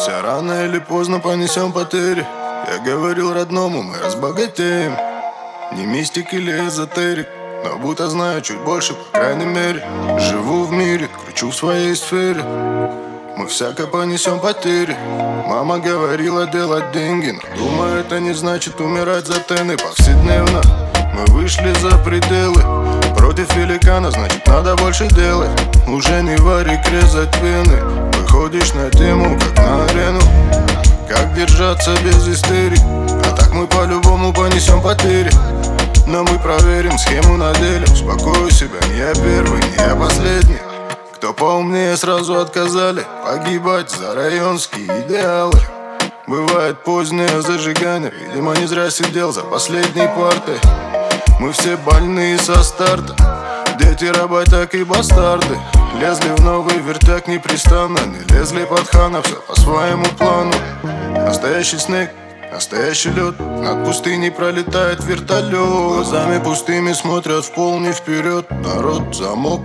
Все рано или поздно понесем потери. Я говорил родному, мы разбогатеем. Не мистик или эзотерик, но будто знаю чуть больше, по крайней мере. Живу в мире, кручу в своей сфере. Мы всяко понесем потери. Мама говорила делать деньги, но думаю, это не значит умирать за тены. Повседневно мы вышли за пределы. Против великана, значит надо больше делать. Уже не варик резать вены. Выходишь на тему, как на арену. Как держаться без истерик? А так мы по-любому понесем потери. Но мы проверим схему на деле. Успокою себя, не я первый, не я последний. Кто поумнее, сразу отказали погибать за районские идеалы. Бывает позднее зажигание. Видимо, не зря сидел за последней партой. Мы все больные со старта. Дети работяг и бастарды. Лезли в новый вертяк непрестанно. Не лезли под хана, все по своему плану. Настоящий снег, настоящий лед. Над пустыней пролетает вертолет. Глазами пустыми смотрят в пол, не вперед. Народ замок,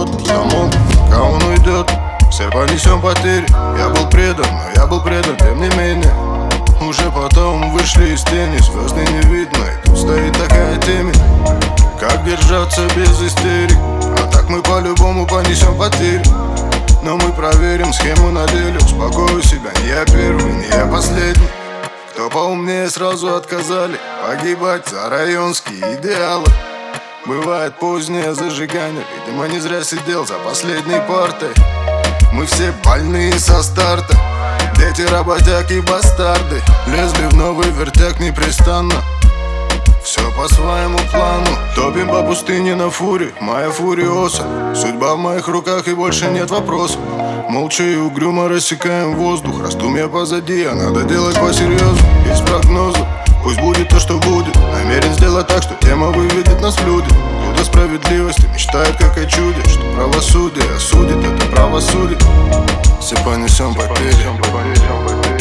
пока он уйдет. Все понесем потери. Я был предан, но я был предан, тем не менее. Уже потом вышли из тени, звезды не видно, и тут стоит такая темень. Как держаться без истерик? А так мы по-любому понесем потери. Но мы проверим схему на деле. Успокою себя, не я первый, не я последний. Кто поумнее, сразу отказали погибать за районские идеалы. Бывает позднее зажигание. Видимо, не зря сидел за последней партой. Мы все больные со старта. Дети работяг и бастарды. Лезли в новый вертяк непрестанно. Все по своему плану. Топим по пустыне на фуре. Моя фуриоса. Судьба в моих руках и больше нет вопросов. Молча и угрюмо рассекаем воздух. Раздумья позади, а надо делать по-серьезу. Без прогноза. Пусть будет то, что будет. Намерен сделать так, что тема выведет нас в люди. Кто-то справедливости мечтает как о чуде. Что правосудие осудит, это правосудие. Все понесем потери.